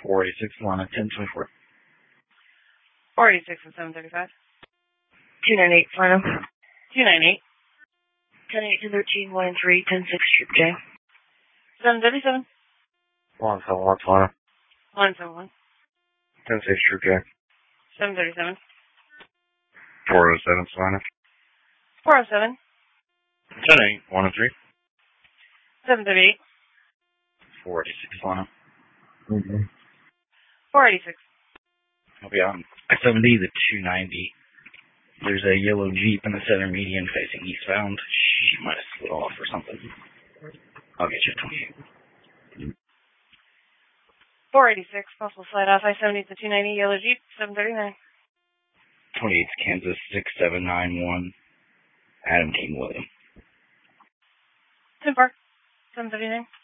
486, Lana, 1024. 486 and 735. 298, final. 298. 10-8 to 13, 1 and 3, 10-6, Troop J. 737. 171, Lana. 171. 10-6, Troop J. 737. 407, Lana. 407. 10-8, 1 and 3. 738. 486, Lana. 486. I'll be on I-70, the 290. There's a yellow Jeep in the center median facing eastbound. She might have slid off or something. I'll get you at 28. 486. Possible slide off I-70 to 290. Yellow Jeep. 739. 28's Kansas 6791. Adam King William. 10 Park. 739.